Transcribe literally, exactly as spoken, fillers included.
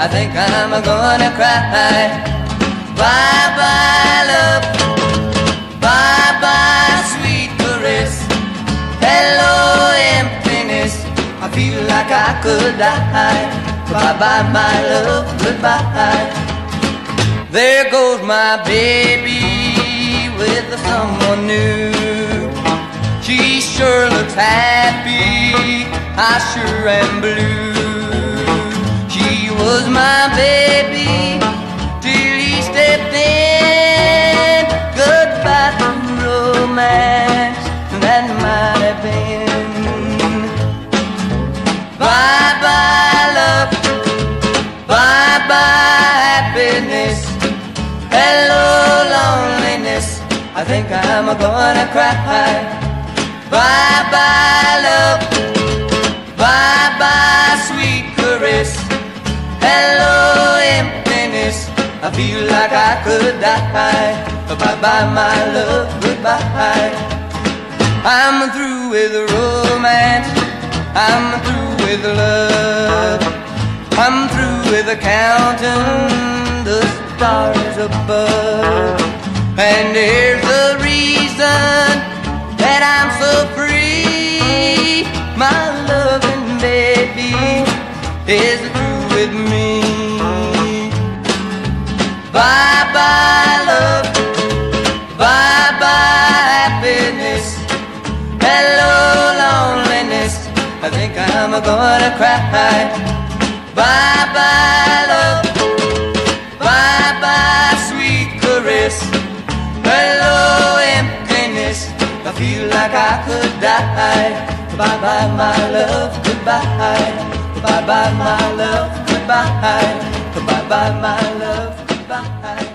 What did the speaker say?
I think I'm gonna cry. Bye bye love, bye bye sweet caress. Hello emptiness, I feel like I could die. Bye bye my love, goodbye. There goes my baby with someone new. She sure looks happy, I sure am blue. She was my baby till he stepped in. Goodbye to romance, that might have been. Bye bye love, bye bye happiness. Hello loneliness, I think I'm gonna cry. Bye bye love, bye bye sweet caress. Hello emptiness, I feel like I could die. Bye bye my love, goodbye. I'm through with romance, I'm through with love. I'm through with counting the stars above. And here's the reason that I'm so free. My loving baby is through with me. Bye bye love, bye bye happiness. Hello loneliness, I think I'm gonna cry. Bye bye love, bye bye sweet caress. Hello emptiness, I feel like I could die. Bye bye my love, goodbye. Bye bye my love, goodbye. Bye bye my love, goodbye.